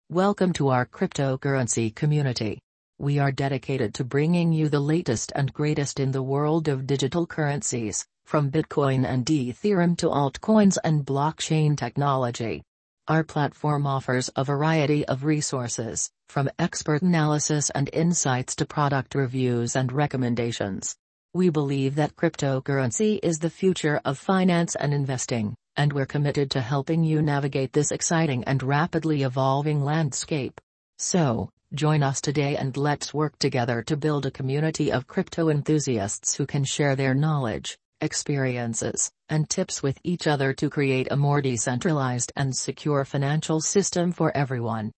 Welcome to our cryptocurrency community. We are dedicated to bringing you the latest and greatest in the world of digital currencies, from Bitcoin and Ethereum to altcoins and blockchain technology. Our platform offers a variety of resources, from expert analysis and insights to product reviews and recommendations. We believe that cryptocurrency is the future of finance and investing, and we're committed to helping you navigate this exciting and rapidly evolving landscape. So, join us today and let's work together to build a community of crypto enthusiasts who can share their knowledge, experiences, and tips with each other to create a more decentralized and secure financial system for everyone.